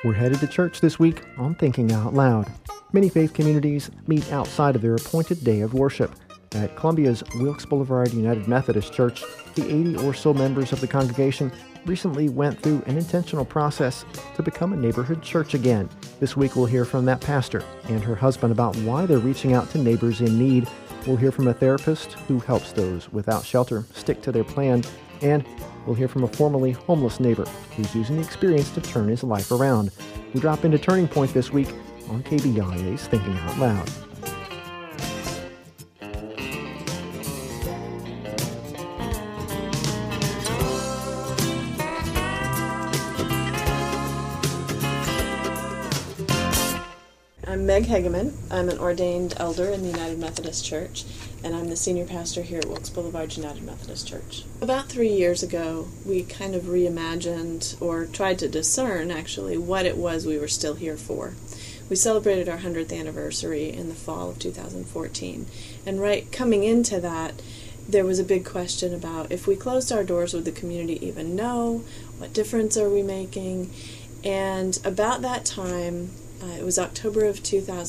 We're headed to church this week on Thinking Out Loud. Many faith communities meet outside of their appointed day of worship. At Columbia's Wilkes Boulevard United Methodist Church, the 80 or so members of the congregation recently went through an intentional process to become a neighborhood church again. This week we'll hear from that pastor and her husband about why they're reaching out to neighbors in need. We'll hear from a therapist who helps those without shelter stick to their plan. And we'll hear from a formerly homeless neighbor who's using the experience to turn his life around. We drop into Turning Point this week on KBIA's Thinking Out Loud. I'm Meg Hegeman. I'm an ordained elder in the United Methodist Church, and I'm the senior pastor here at Wilkes Boulevard United Methodist Church. About 3 years ago, we kind of reimagined, or tried to discern, actually, what it was we were still here for. We celebrated our 100th anniversary in the fall of 2014, and right coming into that, there was a big question about if we closed our doors, would the community even know? What difference are we making? And about that time, it was October of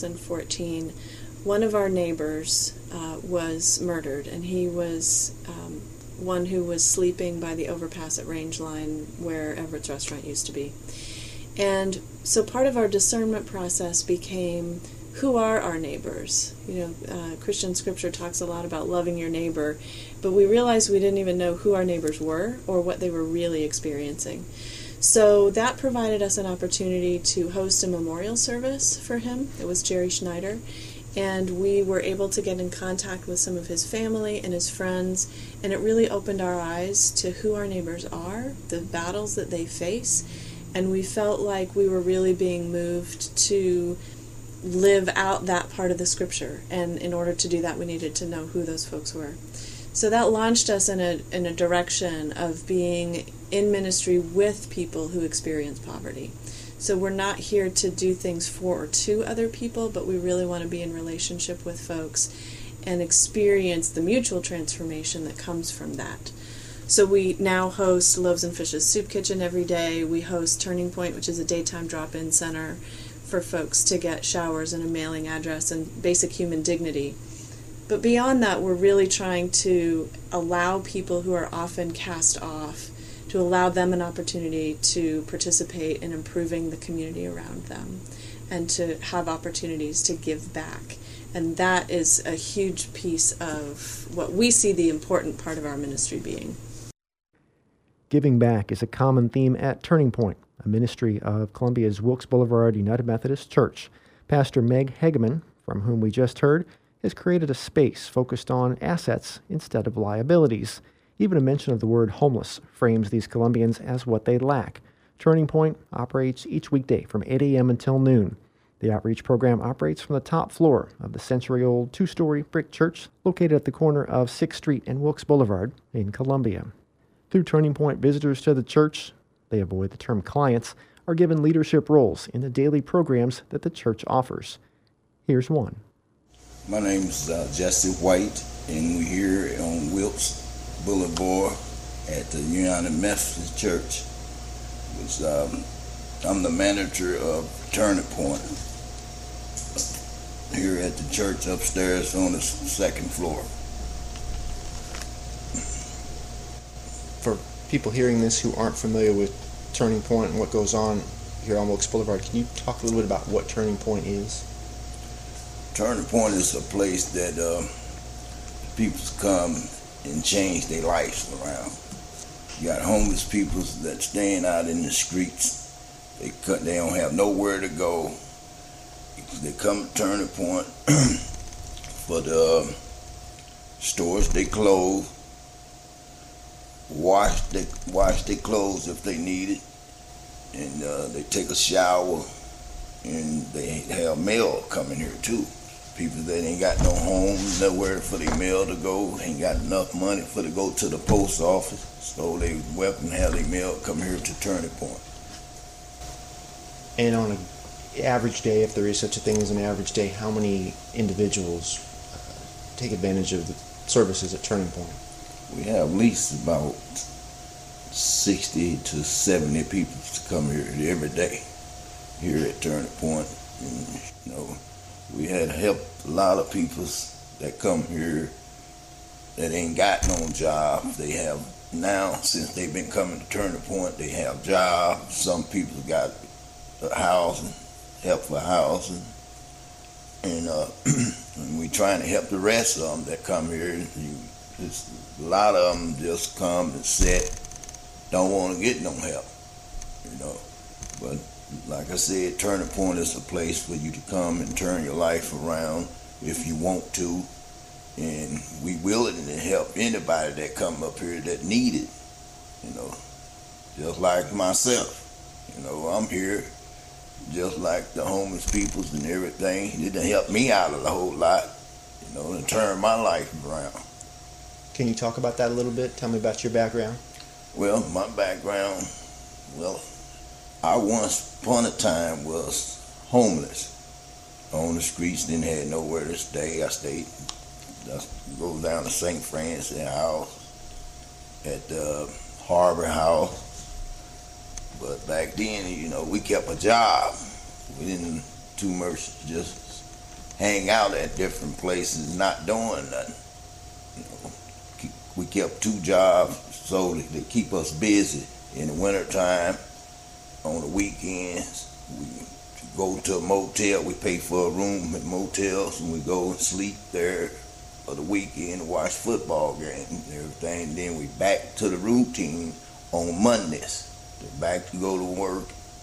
2014, one of our neighbors was murdered, and he was one who was sleeping by the overpass at Rangeline where Everett's Restaurant used to be. And so part of our discernment process became, who are our neighbors? Christian scripture talks a lot about loving your neighbor, but we realized we didn't even know who our neighbors were or what they were really experiencing. So that provided us an opportunity to host a memorial service for him. It was Jerry Schneider, and we were able to get in contact with some of his family and his friends, and it really opened our eyes to who our neighbors are, the battles that they face, and we felt like we were really being moved to live out that part of the scripture, and in order to do that we needed to know who those folks were. So that launched us in a direction of being in ministry with people who experience poverty. So we're not here to do things for or to other people, but we really want to be in relationship with folks and experience the mutual transformation that comes from that. So we now host Loaves and Fishes Soup Kitchen every day. We host Turning Point, which is a daytime drop-in center for folks to get showers and a mailing address and basic human dignity. But beyond that, we're really trying to allow people who are often cast off, to allow them an opportunity to participate in improving the community around them and to have opportunities to give back. And that is a huge piece of what we see the important part of our ministry being. Giving back is a common theme at Turning Point, a ministry of Columbia's Wilkes Boulevard United Methodist Church. Pastor Meg Hegeman, from whom we just heard, has created a space focused on assets instead of liabilities. Even a mention of the word homeless frames these Columbians as what they lack. Turning Point operates each weekday from 8 a.m. until noon. The outreach program operates from the top floor of the century-old two-story brick church located at the corner of 6th Street and Wilkes Boulevard in Columbia. Through Turning Point, visitors to the church, they avoid the term clients, are given leadership roles in the daily programs that the church offers. Here's one. My name is Jesse White, and we're here on Wilkes Boulevard at the United Methodist Church. I'm the manager of Turning Point here at the church upstairs on the second floor. For people hearing this who aren't familiar with Turning Point and what goes on here on Wilkes Boulevard, can you talk a little bit about what Turning Point is? Turning Point is a place that people come and change their lives around. You got homeless people that staying out in the streets. They don't have nowhere to go. They come to Turning Point for the stores they clothes, wash their clothes if they need it, and they take a shower, and they have mail coming here too. People that ain't got no home, nowhere for their mail to go, ain't got enough money for to go to the post office, so they welcome to have their mail come here to Turning Point. And on an average day, if there is such a thing as an average day, how many individuals take advantage of the services at Turning Point? We have at least about 60 to 70 people to come here every day. here at Turning Point. And, you know, we had helped a lot of people that come here that ain't got no job. They have now, since they've been coming to Turning Point, they have jobs. Some people got housing, help for housing. And, and we trying to help the rest of them that come here. A lot of them just come and sit, don't want to get no help, you know. But like I said, Turning Point is a place for you to come and turn your life around if you want to. And we willing to help anybody that come up here that need it, you know. Just like myself, you know, I'm here just like the homeless peoples and everything. It done helped me out a whole lot, you know, and turn my life around. Can you talk about that a little bit? Tell me about your background. Well, my background, well, I once upon a time was homeless on the streets, didn't have nowhere to stay. I stayed, go down to St. Francis House, at the Harbor House. But back then, you know, we kept a job. We didn't too much just hang out at different places not doing nothing. You know, we kept 2 jobs so to keep us busy in the wintertime. On the weekends, we go to a motel. We pay for a room at motels, and we go and sleep there for the weekend and watch football games and everything. Then we back to the routine on Mondays. Back to go to work.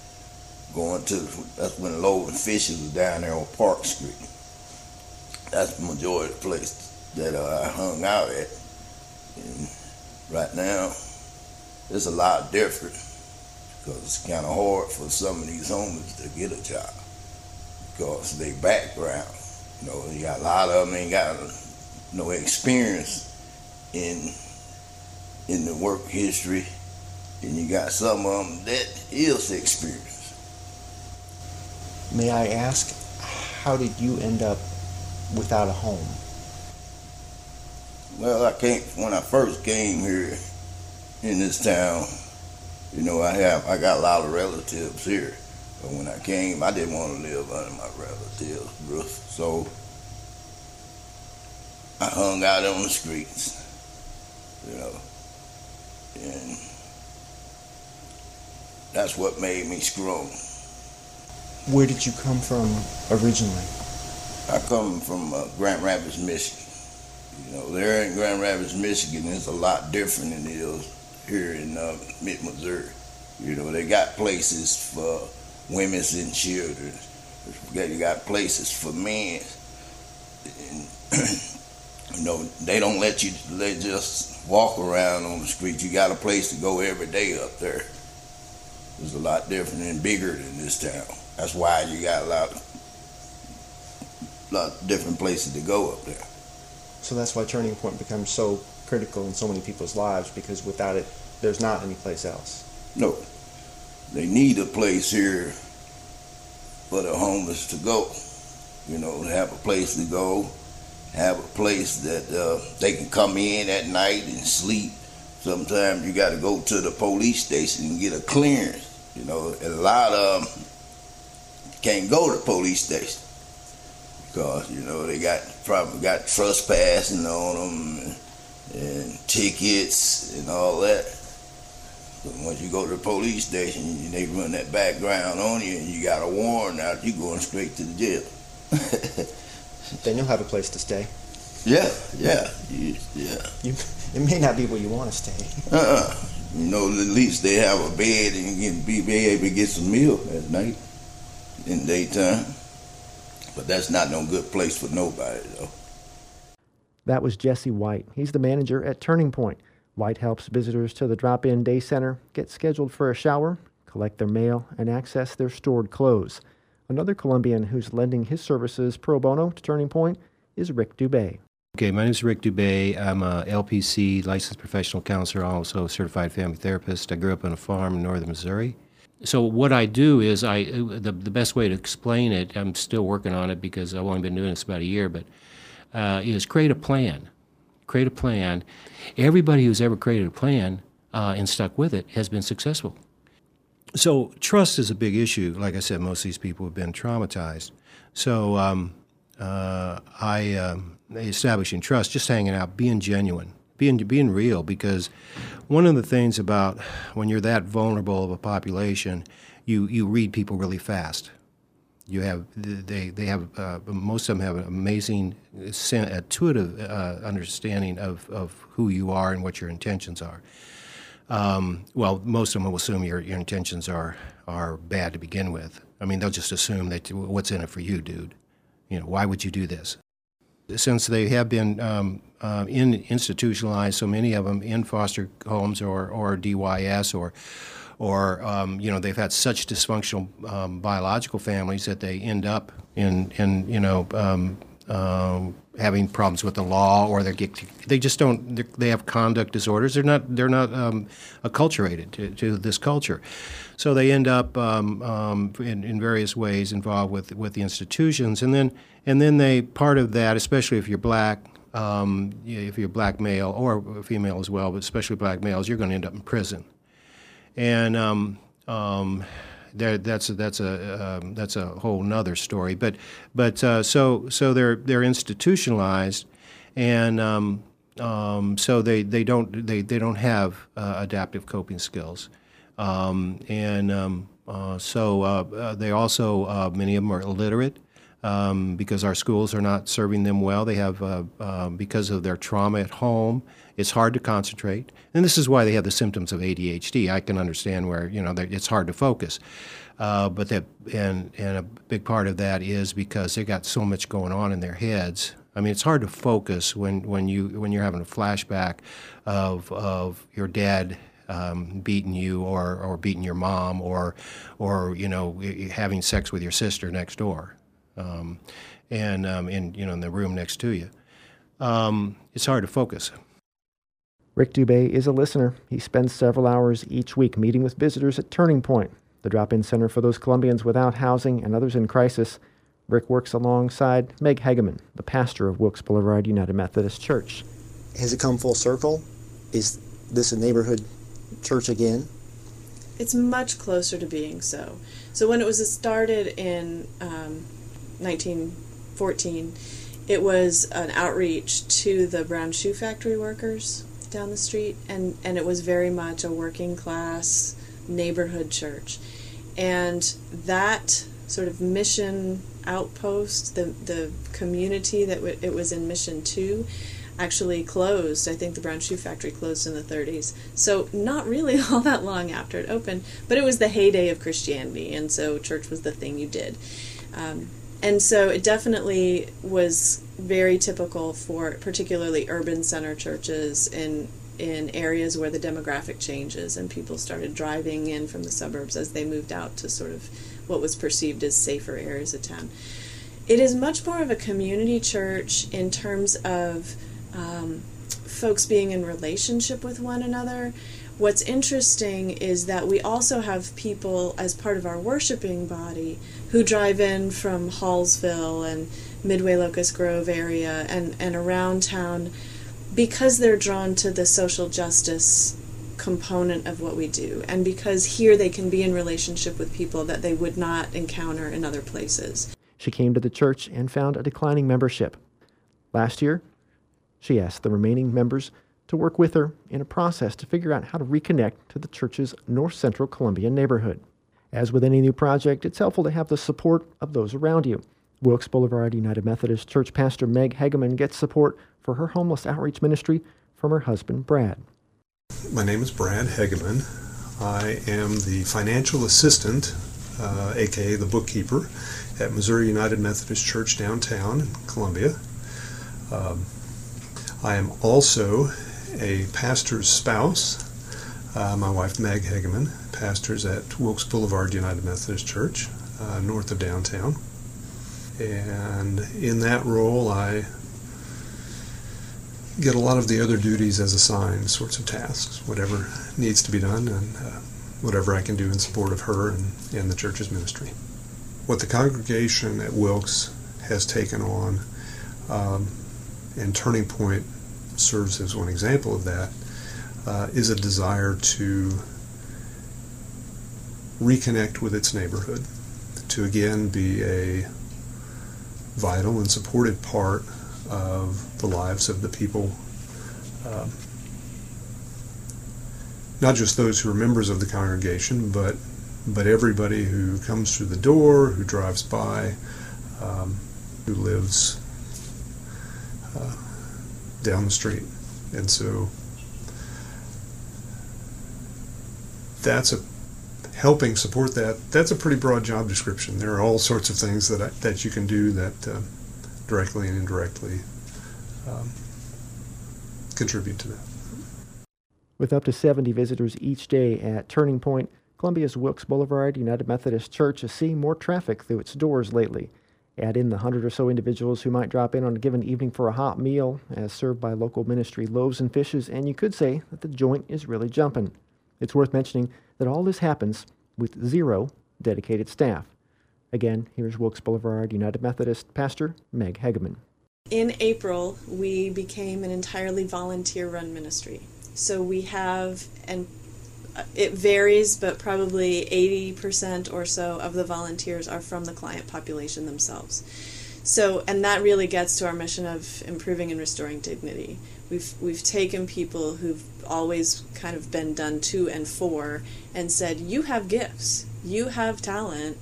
That's when Lowe and Fisher was down there on Park Street. That's the majority of the place that I hung out at. And right now, it's a lot different because it's kind of hard for some of these homeless to get a job because they background. You know, you got a lot of them ain't got no experience in the work history, and you got some of them that is experienced. May I ask, how did you end up without a home? Well, when I first came here in this town, you know, I got a lot of relatives here. But when I came, I didn't want to live under my relatives' roof. So I hung out on the streets, you know, and that's what made me strong. Where did you come from originally? I come from Grand Rapids, Michigan. You know, there in Grand Rapids, Michigan, it's a lot different than it is here in mid-Missouri. You know, they got places for women and children. They got places for men. And, you know, they don't let you just walk around on the street. You got a place to go every day up there. It's a lot different and bigger than this town. That's why you got a lot of different places to go up there. So that's why Turning Point becomes so critical in so many people's lives, because without it, there's not any place else. No. They need a place here for the homeless to go. You know, have a place to go, have a place that they can come in at night and sleep. Sometimes you got to go to the police station and get a clearance. You know, and a lot of them can't go to the police station because, you know, they probably got trespassing on them and tickets and all that. But once you go to the police station, they run that background on you and you got a warrant out, you going straight to the jail. Then you'll have a place to stay. Yeah. It may not be where you want to stay. You know, at least they have a bed and you can be able to get some meal at night in the daytime. But that's not no good place for nobody, though. That was Jesse White. He's the manager at Turning Point. White helps visitors to the drop-in day center get scheduled for a shower, collect their mail, and access their stored clothes. Another Columbian who's lending his services pro bono to Turning Point is Rick Dubay. Okay, my name is Rick Dubay. I'm a LPC, licensed professional counselor, also a certified family therapist. I grew up on a farm in northern Missouri. So what I do is, the best way to explain it, I'm still working on it because I've only been doing this about a year, but is create a plan. Create a plan. Everybody who's ever created a plan and stuck with it has been successful. So trust is a big issue. Like I said, most of these people have been traumatized. So establishing trust, just hanging out, being genuine, being real, because one of the things about when you're that vulnerable of a population, you read people really fast. You have they have most of them have an amazing intuitive understanding of who you are and what your intentions are. Well, most of them will assume your intentions are bad to begin with. I mean, they'll just assume that what's in it for you, dude. You know, why would you do this? Since they have been institutionalized, so many of them in foster homes or DYS or you know, they've had such dysfunctional biological families that they end up in you know, having problems with the law, or they just don't. They have conduct disorders. They're not acculturated to this culture, so they end up in various ways involved with the institutions, and then they part of that, especially if you're black. If you're black male or female as well, but especially black males, you're going to end up in prison. And that's a whole nother story. But so they're institutionalized, and so they don't have adaptive coping skills, so they also many of them are illiterate. Because our schools are not serving them well. They have, because of their trauma at home, it's hard to concentrate. And this is why they have the symptoms of ADHD. I can understand where, you know, it's hard to focus. But a big part of that is because they got so much going on in their heads. I mean, it's hard to focus when you're having a flashback of your dad beating you or beating your mom or you know, having sex with your sister next door. In the room next to you, it's hard to focus. Rick Dubé is a listener. He spends several hours each week meeting with visitors at Turning Point, the drop-in center for those Columbians without housing and others in crisis. Rick works alongside Meg Hegeman, the pastor of Wilkes Boulevard United Methodist Church. Has it come full circle? Is this a neighborhood church again? It's much closer to being so. So when it was started in 1914, it was an outreach to the brown shoe factory workers down the street, and it was very much a working class neighborhood church. And that sort of mission outpost, the community that it was in mission to, actually closed. I think the brown shoe factory closed in the 30s. So not really all that long after it opened, but it was the heyday of Christianity, and so church was the thing you did. And so it definitely was very typical for particularly urban center churches in areas where the demographic changes and people started driving in from the suburbs as they moved out to sort of what was perceived as safer areas of town. It is much more of a community church in terms of folks being in relationship with one another. What's interesting is that we also have people as part of our worshiping body who drive in from Hallsville and Midway Locust Grove area and around town because they're drawn to the social justice component of what we do, and because here they can be in relationship with people that they would not encounter in other places. She came to the church and found a declining membership. Last year, she asked the remaining members to work with her in a process to figure out how to reconnect to the church's North Central Columbian neighborhood. As with any new project, it's helpful to have the support of those around you. Wilkes Boulevard United Methodist Church pastor Meg Hegeman gets support for her homeless outreach ministry from her husband, Brad. My name is Brad Hegeman. I am the financial assistant, aka the bookkeeper, at Missouri United Methodist Church downtown in Columbia. I am also a pastor's spouse. My wife, Meg Hegeman, pastors at Wilkes Boulevard United Methodist Church, north of downtown. And in that role, I get a lot of the other duties as assigned, sorts of tasks, whatever needs to be done, and whatever I can do in support of her and the church's ministry. What the congregation at Wilkes has taken on, and Turning Point serves as one example of that, is a desire to reconnect with its neighborhood, to again be a vital and supported part of the lives of the people, not just those who are members of the congregation, but everybody who comes through the door, who drives by, who lives down the street. And so that's helping support that. That's a pretty broad job description. There are all sorts of things that you can do that directly and indirectly contribute to that. With up to 70 visitors each day at Turning Point, Columbia's Wilkes Boulevard United Methodist Church is seeing more traffic through its doors lately. Add in the 100 or so individuals who might drop in on a given evening for a hot meal, as served by local ministry Loaves and Fishes, and you could say that the joint is really jumping. It's worth mentioning that all this happens with 0 dedicated staff. Again, here's Wilkes Boulevard United Methodist Pastor Meg Hegeman. In April, we became an entirely volunteer-run ministry. So we have, and it varies, but probably 80% or so of the volunteers are from the client population themselves. So, and that really gets to our mission of improving and restoring dignity. We've taken people who've always kind of been done to and for and said, you have gifts, you have talent,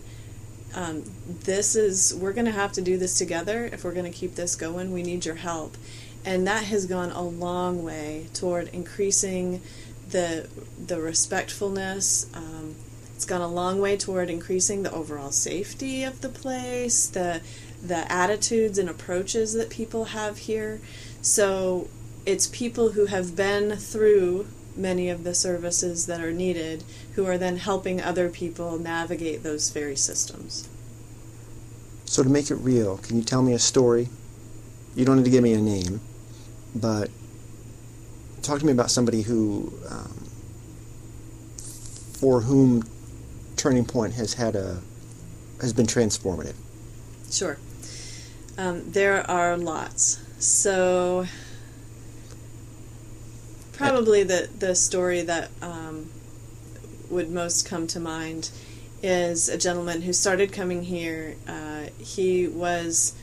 we're going to have to do this together. If we're going to keep this going, we need your help. And that has gone a long way toward increasing the respectfulness. It's gone a long way toward increasing the overall safety of the place, the attitudes and approaches that people have here. So it's people who have been through many of the services that are needed who are then helping other people navigate those very systems. So to make it real, can you tell me a story? You don't need to give me a name, but talk to me about somebody who, for whom Turning Point has been transformative. Sure. There are lots. So probably the story that would most come to mind is a gentleman who started coming here. He was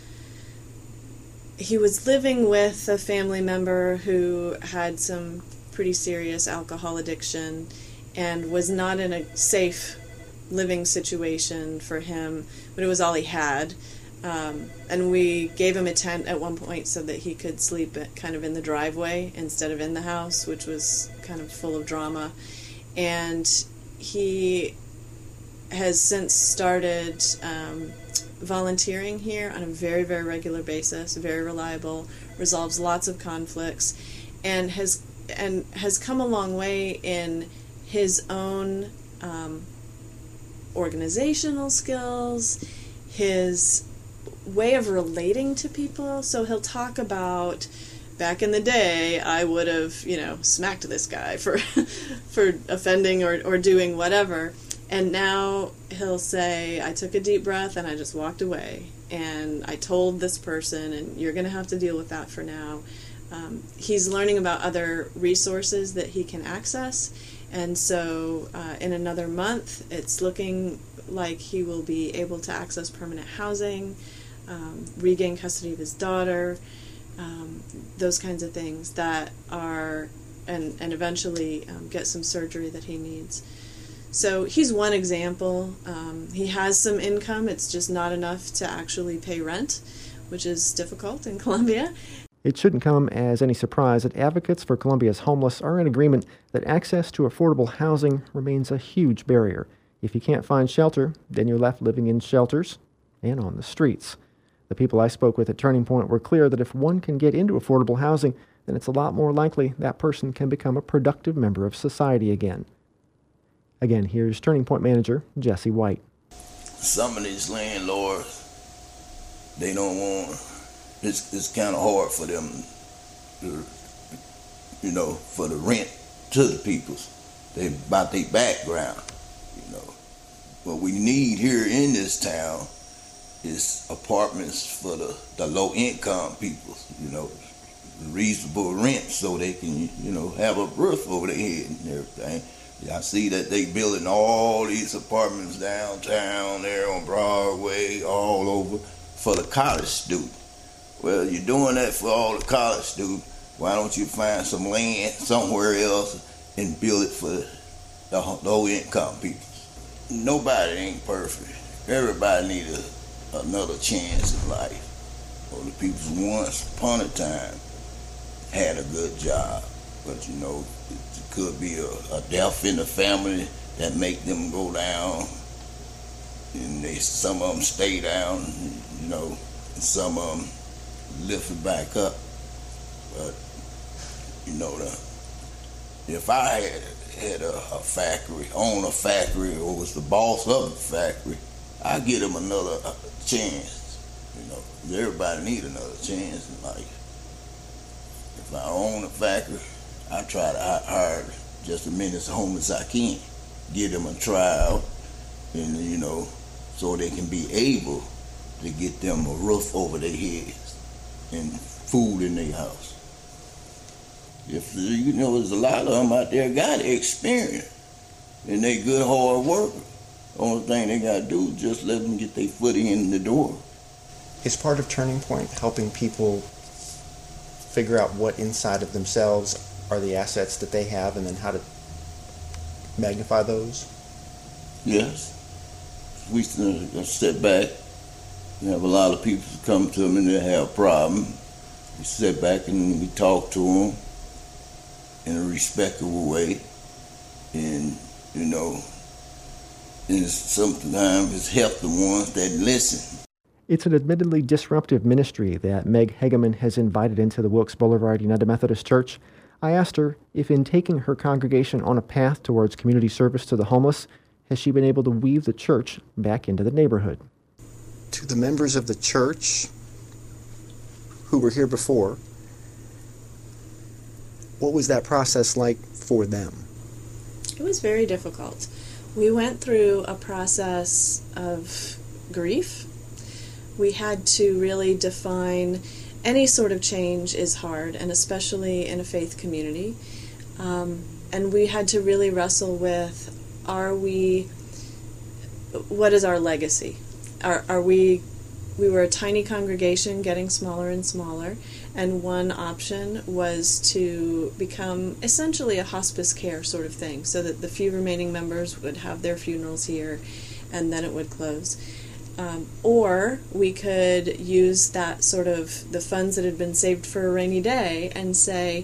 living with a family member who had some pretty serious alcohol addiction and was not in a safe living situation for him, but it was all he had. And we gave him a tent at one point so that he could sleep kind of in the driveway instead of in the house, which was kind of full of drama. And he has since started volunteering here on a very, very regular basis, very reliable, resolves lots of conflicts, and has come a long way in his own organizational skills, his way of relating to people. So he'll talk about, back in the day, I would have, smacked this guy for offending or doing whatever. And now he'll say, I took a deep breath and I just walked away. And I told this person, and you're going to have to deal with that for now. He's learning about other resources that he can access. And so in another month, it's looking like he will be able to access permanent housing, regain custody of his daughter, those kinds of things that are, and eventually get some surgery that he needs. So he's one example. He has some income. It's just not enough to actually pay rent, which is difficult in Columbia. It shouldn't come as any surprise that advocates for Columbia's homeless are in agreement that access to affordable housing remains a huge barrier. If you can't find shelter, then you're left living in shelters and on the streets. The people I spoke with at Turning Point were clear that if one can get into affordable housing, then it's a lot more likely that person can become a productive member of society again. Again, here's Turning Point manager Jesse White. Some of these landlords, they don't want, it's kind of hard for them, for the rent to the people. They about their background, What we need here in this town is apartments for the low income people, reasonable rent so they can, have a roof over their head and everything. I see that they building all these apartments downtown, there on Broadway, all over, for the college student. Well, you're doing that for all the college students. Why don't you find some land somewhere else and build it for the low-income people? Nobody ain't perfect. Everybody needs another chance in life. Well, the people once upon a time had a good job, but you know, it could be a death in the family that make them go down, and some of them stay down, you know, and some of them lift it back up. But you know, if I had a factory, own a factory, or was the boss of the factory, I'd give them another chance. You know, everybody need another chance in life. If I own a factory, I try to hire just as many homeless as I can, give them a tryout, and you know, so they can be able to get them a roof over their heads and food in their house. If you know, there's a lot of them out there got experience, and they good hard workers. The only thing they gotta do is just let them get their foot in the door. Is part of Turning Point helping people figure out what inside of themselves are the assets that they have, and then how to magnify those? Yes. We sit back. We have a lot of people come to them and they have a problem. We sit back and we talk to them in a respectable way, and you know, and sometimes it's help the ones that listen. It's an admittedly disruptive ministry that Meg Hegeman has invited into the Wilkes Boulevard United Methodist Church. I asked her if in taking her congregation on a path towards community service to the homeless, has she been able to weave the church back into the neighborhood. To the members of the church who were here before, what was that process like for them? It was very difficult. We went through a process of grief. We had to really define any sort of change is hard, and especially in a faith community. And we had to really wrestle with, what is our legacy? We were a tiny congregation getting smaller and smaller, and one option was to become essentially a hospice care sort of thing, so that the few remaining members would have their funerals here, and then it would close. Or we could use that sort of the funds that had been saved for a rainy day and say,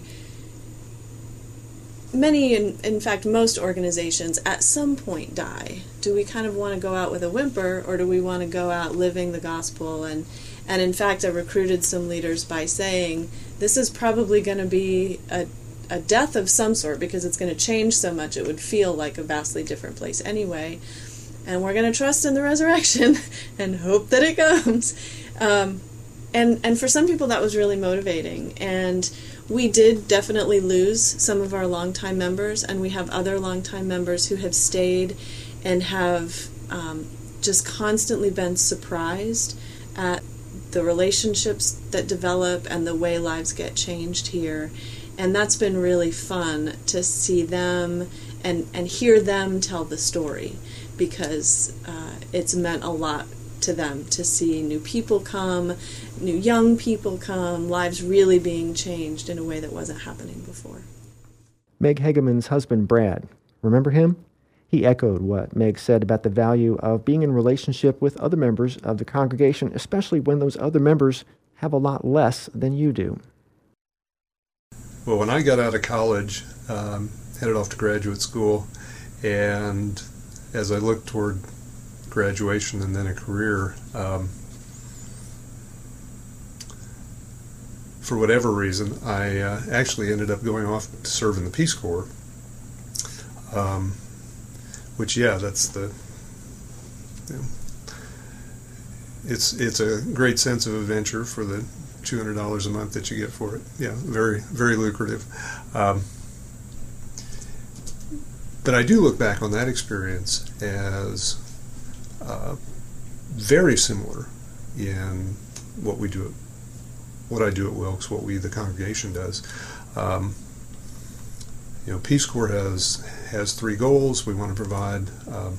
in fact, most organizations at some point die. Do we kind of want to go out with a whimper, or do we want to go out living the gospel? And in fact, I recruited some leaders by saying, this is probably going to be a death of some sort, because it's going to change so much it would feel like a vastly different place anyway. And we're going to trust in the resurrection and hope that it comes. And for some people that was really motivating. And we did definitely lose some of our longtime members, and we have other longtime members who have stayed and have just constantly been surprised at the relationships that develop and the way lives get changed here. And that's been really fun to see them and hear them tell the story, because it's meant a lot to them to see new people come, new young people come, lives really being changed in a way that wasn't happening before. Meg Hegeman's husband, Brad, remember him? He echoed what Meg said about the value of being in relationship with other members of the congregation, especially when those other members have a lot less than you do. Well, when I got out of college, headed off to graduate school, and as I looked toward graduation and then a career, for whatever reason, I actually ended up going off to serve in the Peace Corps, which, that's the, it's a great sense of adventure for the $200 a month that you get for it. Yeah, very, very lucrative. But I do look back on that experience as very similar in what I do at Wilkes, what we, the congregation, does. Peace Corps has 3 goals. We want to provide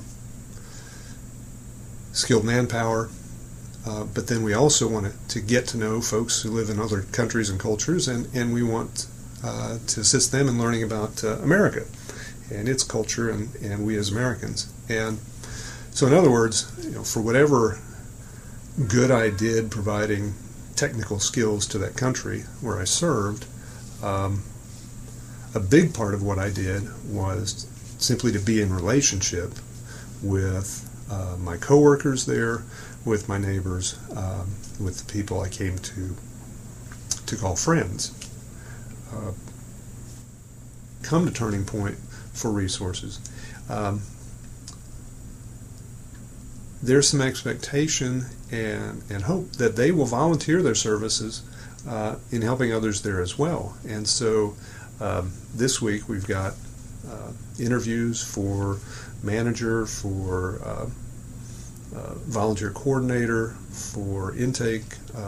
skilled manpower, but then we also want to get to know folks who live in other countries and cultures, and we want to assist them in learning about America and its culture and we as Americans. And so in other words, for whatever good I did providing technical skills to that country where I served, a big part of what I did was simply to be in relationship with my coworkers there, with my neighbors, with the people I came to call friends. Come to Turning Point for resources. There's some expectation and hope that they will volunteer their services in helping others there as well. And so this week we've got interviews for manager, for volunteer coordinator, for intake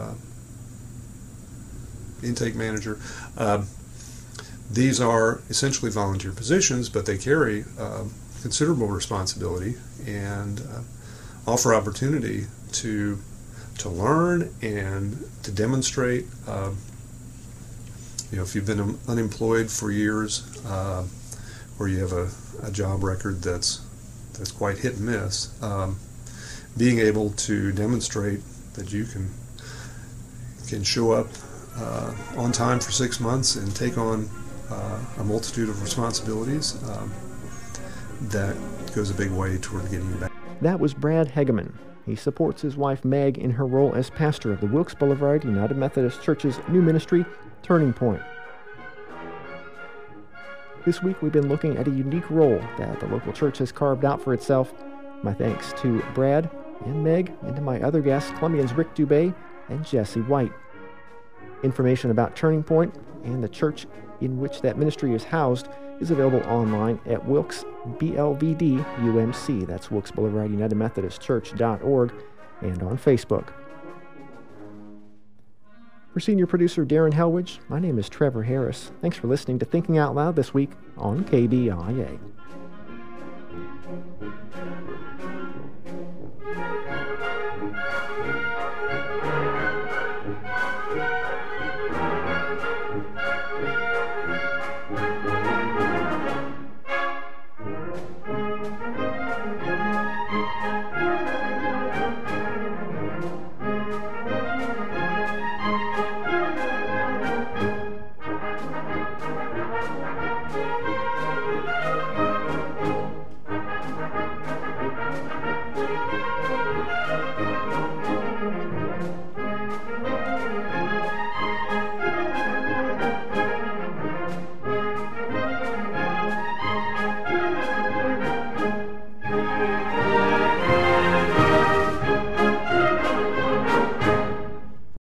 manager. These are essentially volunteer positions, but they carry considerable responsibility and offer opportunity to learn and to demonstrate. If you've been unemployed for years, or you have a job record that's quite hit and miss, being able to demonstrate that you can show up on time for 6 months and take on a multitude of responsibilities, that goes a big way toward getting you back. That was Brad Hegeman. He supports his wife Meg in her role as pastor of the Wilkes Boulevard United Methodist Church's new ministry, Turning Point. This week we've been looking at a unique role that the local church has carved out for itself. My thanks to Brad and Meg, and to my other guests, Columbians Rick Dubay and Jesse White. Information about Turning Point and the church in which that ministry is housed is available online at Wilkes BLVD UMC. That's Wilkes Boulevard United Methodist Church.org, and on Facebook. For senior producer Darren Helwich, my name is Trevor Harris. Thanks for listening to Thinking Out Loud this week on KBIA.